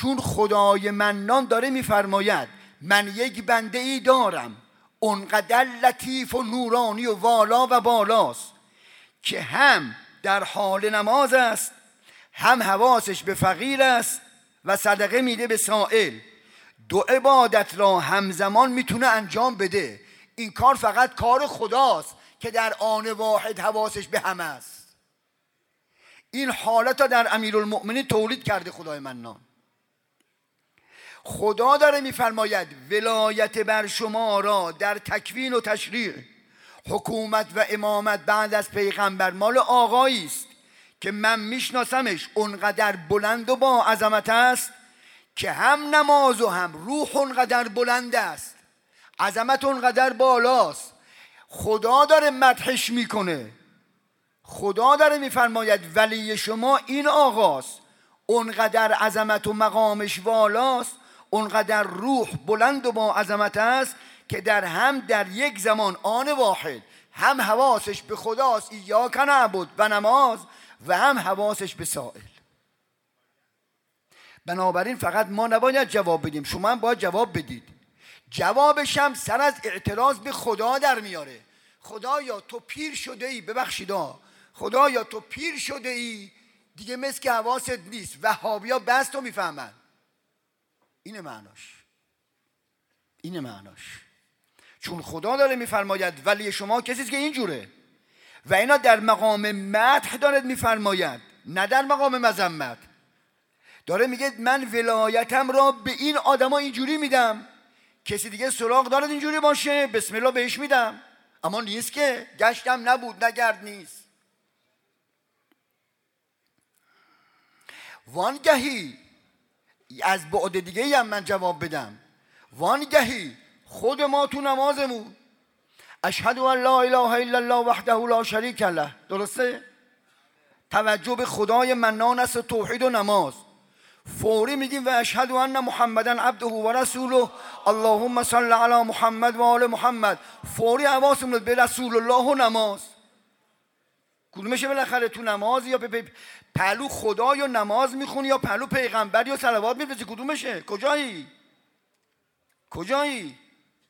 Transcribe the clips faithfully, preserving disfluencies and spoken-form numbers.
چون خدای منان داره میفرماید من یک بنده ای دارم اونقدر لطیف و نورانی و والا و بالاست که هم در حال نماز است، هم حواسش به فقیر است و صدقه میده به سائل. دو عبادت را همزمان میتونه انجام بده. این کار فقط کار خداست که در آن واحد حواسش به همه است. این حالت را در امیرالمؤمنین تولید کرده خدای منان. خدا داره میفرماید ولایت بر شما را در تکوین و تشریع، حکومت و امامت بعد از پیغمبر مال آقایی است که من میشناسمش، اونقدر بلند و با عظمت است که هم نماز و هم روح اونقدر بلند است، عظمت اونقدر بالاست. خدا داره مدحش میکنه. خدا داره میفرماید ولی شما این آقاست، اونقدر عظمت و مقامش والاست، اونقدر روح بلند و با عظمت است که در هم در یک زمان آن واحد هم حواسش به خداست، ایاک نعبد و نماز، و هم حواسش به سائل. بنابراین فقط ما نباید جواب بدیم، شما هم باید جواب بدید. جوابش هم سر از اعتراض به خدا در میاره. خدایا تو پیر شده ای، ببخشیدا، خدایا تو پیر شده ای دیگه، مثل که حواست نیست. وهابیا بس تو میفهمن. اینه معناش، اینه معناش. چون خدا داره میفرماید ولی شما کسیست که اینجوره، و اینا در مقام مدح دارد میفرماید، نه در مقام مذمت. داره میگه من ولایتم را به این آدما اینجوری میدم، کسی دیگه سراغ دارد اینجوری باشه بسم الله بهش میدم، اما نیست که، گشتم نبود نگرد نیست. وانگهی از بعد دیگه هم من جواب بدم، وانگهی خود ما تو نمازمون اشهد ان لا اله الا الله وحده لا شریک له، درسته؟ توجه به خدای منان است، توحید و نماز. فوری میگیم و اشهد ان محمدن عبده و رسوله اللهم صل علی محمد و آل محمد. فوری حواسمون به رسول الله و نماز. کدومشه بالاخره تو نماز؟ یا به پهلو خدا یا نماز میخونی، یا پهلو پیغمبر یا صلوات میفرستی؟ کدومشه؟ کجایی؟ کجایی؟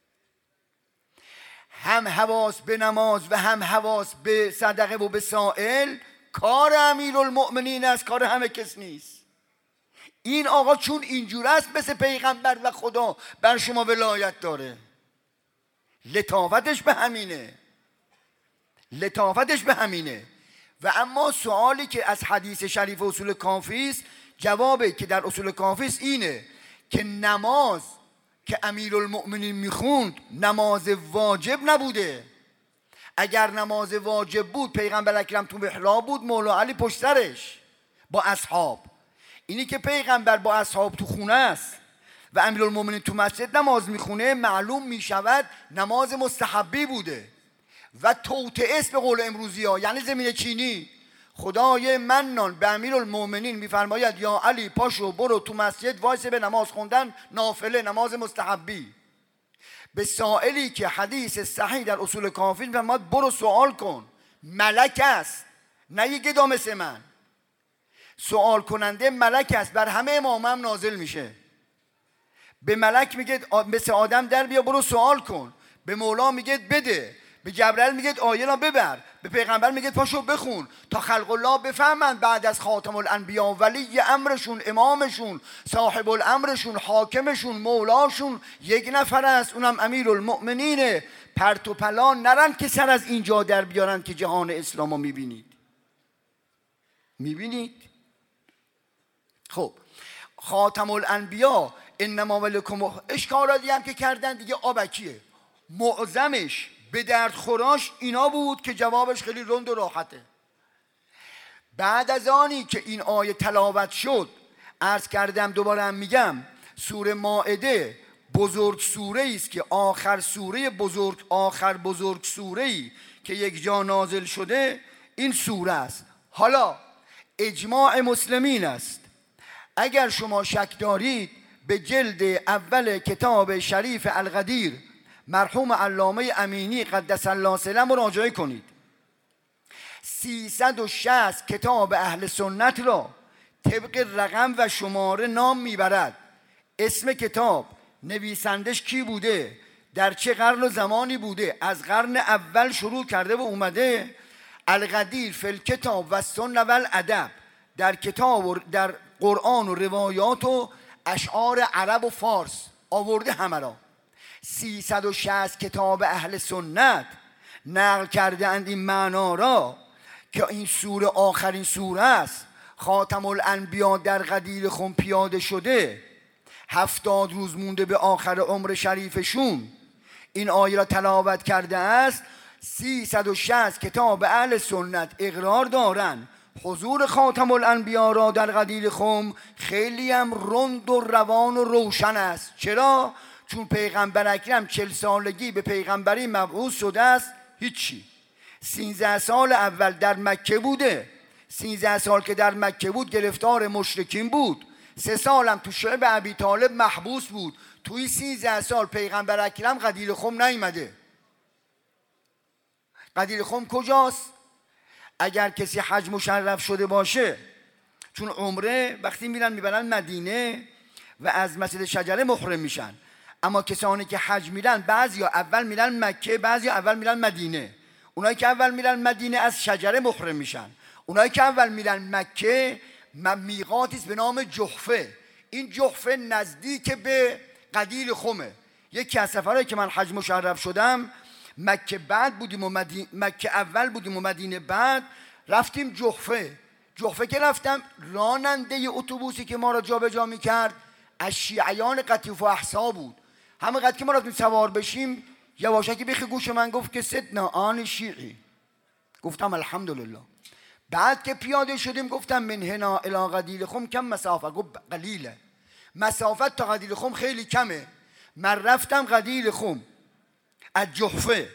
هم حواس به نماز و هم حواس به صدقه و به سائل کار امیرالمؤمنین است، کار همه کس نیست. این آقا چون اینجور است مثل پیغمبر و خدا بر شما ولایت داره. لطافتش به همینه، لطافتش به همینه. و اما سوالی که از حدیث شریف اصول کافی است، جوابی که در اصول کافی است اینه که نماز که امیرالمؤمنین میخوند نماز واجب نبوده. اگر نماز واجب بود پیغمبر اکرم تو محراب بود، مولا علی پشت سرش با اصحاب. اینی که پیغمبر با اصحاب تو خونه است و امیرالمؤمنین تو مسجد نماز میخونه، معلوم میشود نماز مستحبی بوده و توطئه است به قول امروزی ها، یعنی زمین چینی. خدای منان به امیرالمؤمنین میفرماید یا علی پاشو برو تو مسجد وایسه به نماز خوندن، نافله نماز مستحبی. به سائلی که حدیث صحیح در اصول کافی میفرماید برو سوال کن، ملک است نه یه گدا مثل من. سوال کننده ملک است، بر همه امام هم نازل میشه. به ملک میگه مثل آدم در بیا برو سوال کن، به مولا میگه بده، به جبرئیل میگه آیه را ببر، به پیغمبر میگه پاشو بخون، تا خلق الله بفهمند بعد از خاتم الانبیا ولی امرشون، امامشون، صاحب الامرشون، حاکمشون، مولاشون یک نفر است، اونم امیرالمؤمنینه. پرت و پلان نرن که سر از اینجا در بیارن که جهان اسلامو میبینید. میبینید؟ خب خاتم الانبیا انما ولکم، اشکالاتی هم که کردن دیگه آبکیه. معظمش به درد خوراش اینا بود که جوابش خیلی رند و راحته. بعد از آنی که این آیه تلاوت شد، عرض کردم دوباره هم میگم، سوره مائده بزرگ سوره است که آخر سوره بزرگ، آخر بزرگ سوره ای که یک جا نازل شده این سوره است. حالا اجماع مسلمین است، اگر شما شک دارید به جلد اول کتاب شریف القدیر مرحوم علامه امینی قدس الله سره مراجعه کنید. سیصد و شصت کتاب اهل سنت را طبق رقم و شماره نام میبرد. اسم کتاب، نویسندش کی بوده، در چه قرن و زمانی بوده، از قرن اول شروع کرده و اومده. القدیر فی الکتاب و سنة و الادب، در کتاب و در قرآن و روایات و اشعار عرب و فارس آورده همه را. سیصد و شصت کتاب اهل سنت نقل کرده اند این معنا را که این سوره آخرین سوره است. خاتم الانبیا در قدیر خم پیاده شده، هفتاد روز مونده به آخر عمر شریفشون این آیه را تلاوت کرده است. سیصد و شصت کتاب اهل سنت اقرار دارن حضور خاتم الانبیا را در قدیر خم خیلی هم رند و روان و روشن است. چرا؟ چون پیغمبر اکرم چل سالگی به پیغمبری مبعوث شده است. هیچی. سینزده سال اول در مکه بوده، سینزده سال که در مکه بود گرفتار مشرکین بود، سه سالم تو شعب ابی طالب محبوس بود. توی سینزده سال پیغمبر اکرم قدیر خم نیامده. قدیر خم کجاست؟ اگر کسی حج مشرف شده باشه، چون عمره وقتی میرن میبرن مدینه و از مسجد شجره محرم میشن، اما کسانی که حج میرن بعضیا اول میرن مکه، بعضیا اول میرن مدینه. اونایی که اول میرن مدینه از شجره محرم میشن. اونایی که اول میرن مکه میقاتی است به نام جحفه. این جحفه نزدیک به قدیر خمه. یکی از سفرهایی که من حج مشرف شدم مکه بعد بودیم و مدینه، مکه اول بودیم و مدینه بعد، رفتیم جحفه. جحفه که رفتم راننده اتوبوسی که ما را جابجا میکرد از شیعیان قطیف و احسا بود. همه قد که ما رفتیم سوار بشیم یواشکی بیخ گوش من گفت که سیدنا آن شیعی. گفتم الحمدلله. بعد که پیاده شدیم گفتم من هنا الی قدیر خم کم مسافه؟ گفت قلیله. مسافت تا قدیر خم خیلی کمه. من رفتم قدیر خم از جحفه،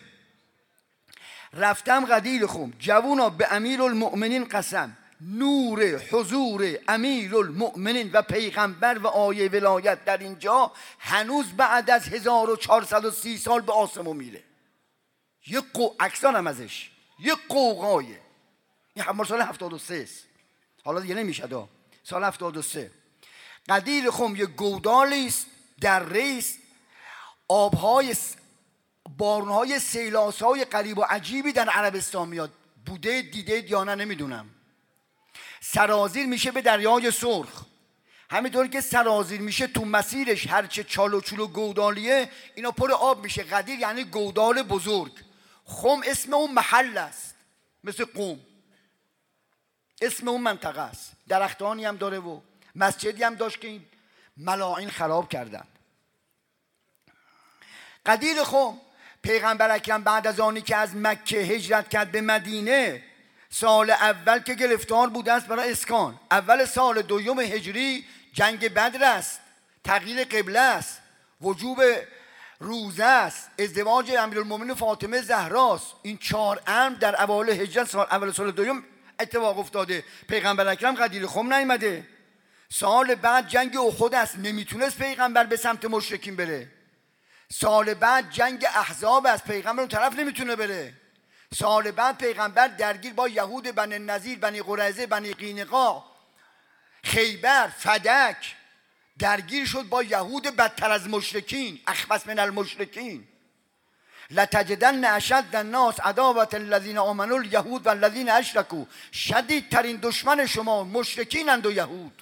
رفتم قدیر خم. جوونا به امیر المؤمنین قسم، نور حضور امیر المؤمنین و پیغمبر و آیه ولایت در اینجا هنوز بعد از هزار و چهارصد و سی سال به آسمون میره. یه قو اکسانم ازش یه قوقایه. این همه سال هفتاد و سه است. حالا دیگه نمیشه دا. سال هفتاد و سه قدیر خم یه گودالی است، دره است، آبهای بارونهای سیلاسهای غریب و عجیبی در عربستان میاد. بوده دیده یا نه نمیدونم. سرازیر میشه به دریای سرخ. همینطور که سرازیر میشه تو مسیرش هرچه چال و چول و گودالیه اینا پر آب میشه. قدیر یعنی گودال بزرگ. خم اسم اون محل است، مثل قوم اسم اون منطقه است. درختانی هم داره و مسجدی هم داشت که این ملاعین خراب کردن. قدیر خم پیغمبر اکرم بعد از آنی که از مکه هجرت کرد به مدینه، سال اول که گرفتار بوده است برای اسکان. اول سال دوم هجری جنگ بدر است، تغییر قبله است، وجوب روزه است، ازدواج امیرالمومنین فاطمه زهراست. این چهار امر در اوایل هجرت سال اول سال دوم اتفاق افتاده. پیغمبر اکرم قدیر خم نیامده. سال بعد جنگ احد است، نمیتونست پیغمبر به سمت مشرکین بره. سال بعد جنگ احزاب است، پیغمبر اون طرف نمیتونه بره. سال بعد پیغمبر درگیر با یهود بنی نذیر، بنی قریظه، بنی قینقاع، خیبر، فدک درگیر شد با یهود بدتر از مشرکین، اخبث من المشرکین. لتجدن اشد الناس عداوة الذین آمنوا الیهود و الذین اشرکوا. شدیدترین دشمن شما مشرکینند و یهود.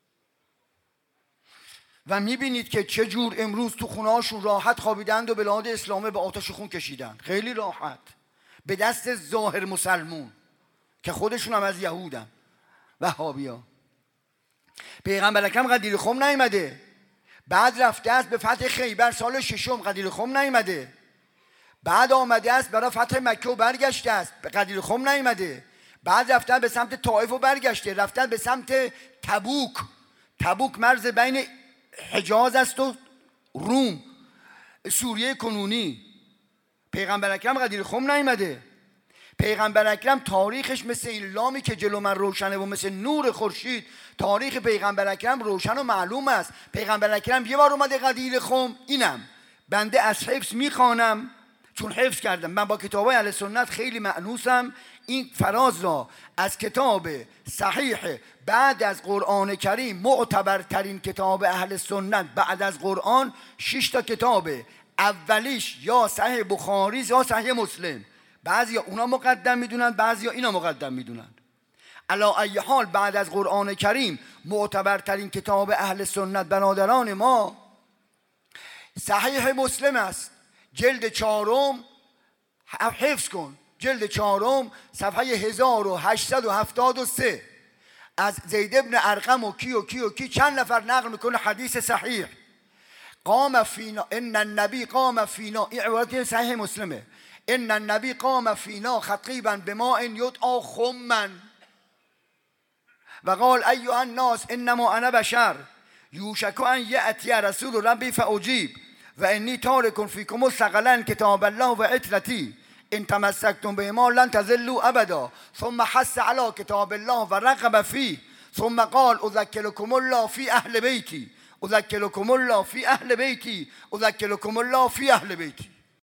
و میبینید که چه جور امروز تو خونهاشون راحت خوابیدند و بلاد اسلامه به آتش خون کشیدن. خیلی راحت به دست ظاهر مسلمون که خودشون هم از یهودن، وهابیا. پیغمبر اکرم قدیر خم نیامده. بعد رفته است به فتح خیبر سال ششم، قدیر خم نیامده. بعد آمده است برای فتح مکه و برگشته است، قدیر خم نیامده. بعد رفتن به سمت طائف و برگشته، رفتن به سمت تبوک. تبوک مرز بین حجاز است و روم، سوریه کنونی. پیغمبر اکرم قدیر خم نیامده. پیغمبر اکرم تاریخش مثل این لامی که جلو من روشنه و مثل نور خورشید تاریخ پیغمبر اکرم روشن و معلوم است. پیغمبر اکرم یه بار اومده قدیر خم. اینم بنده از حفظ میخوانم چون حفظ کردم. من با کتابای اهل سنت خیلی مأنوسم. این فراز را از کتاب صحیح بعد از قرآن کریم، معتبرترین کتاب اهل سنت بعد از قرآن، شش تا کتابه. اولیش یا صحیح بخاری یا صحیح مسلم. بعضیا اونا مقدم میدونن، بعضیا اینا مقدم میدونن. علی ای حال بعد از قرآن کریم معتبرترین کتاب اهل سنت برادران ما صحیح مسلم است. جلد چهارم، حفظ کن، جلد چهارم صفحه هزار و هشتصد و هفتاد و سه از زید ابن ارقم و کی و کی و کی چند نفر نقل میکنه حدیث صحیح. قام فینا ان النبی قام فینا، این عبارت صحیح مسلمه. ان النبی قام فینا خطیبا بما ان یدعا خما و قال ایها الناس انما انا بشر یوشک ان یأتی رسول ربی فاجیب و انی تارک فیکم الثقلین کتاب الله و عترتی ان تمسکتم بهما لن تضلوا ابدا. ثم حث علی کتاب الله و رغب فیه. ثم قال اذکرکم الله فی اهل بیتی، اذکرکم الله فی اهل بیتی، اذکرکم الله فی اهل بیتی.